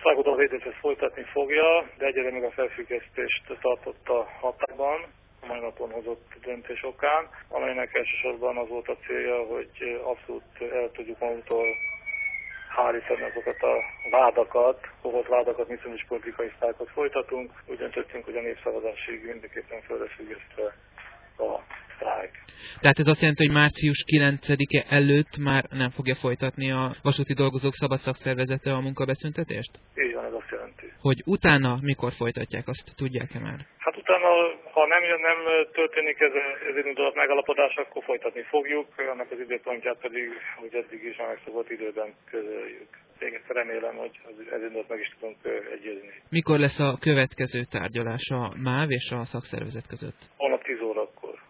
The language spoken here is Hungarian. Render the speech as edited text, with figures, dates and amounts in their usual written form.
Sztrájkot a védőt folytatni fogja, de egyre még a felfüggesztést tartotta hatályban a mai napon hozott döntés okán, amelynek elsősorban az volt a célja, hogy abszolút el tudjuk magunktól hárítani azokat a vádakat, fogott vádakat, hiszen is politikai sztrájkot folytatunk. Úgy döntöttünk, hogy a népszavazásig mindenképpen föl lesz függesztve a sztrájk. Tehát ez azt jelenti, hogy március 9-e előtt már nem fogja folytatni a vasúti dolgozók szabad szakszervezete a munkabeszüntetést? Így van, ez azt jelenti. Hogy utána mikor folytatják, azt tudják-e már? Hát utána, ha nem történik ez indulat megállapodás, akkor folytatni fogjuk, annak az időpontját pedig, hogy eddig is a megszokott időben közöljük. Én remélem, hogy ez indulat meg is tudunk egyezni. Mikor lesz a következő tárgyalás a MÁV és a szakszervezet között? Holnap 10 órakor.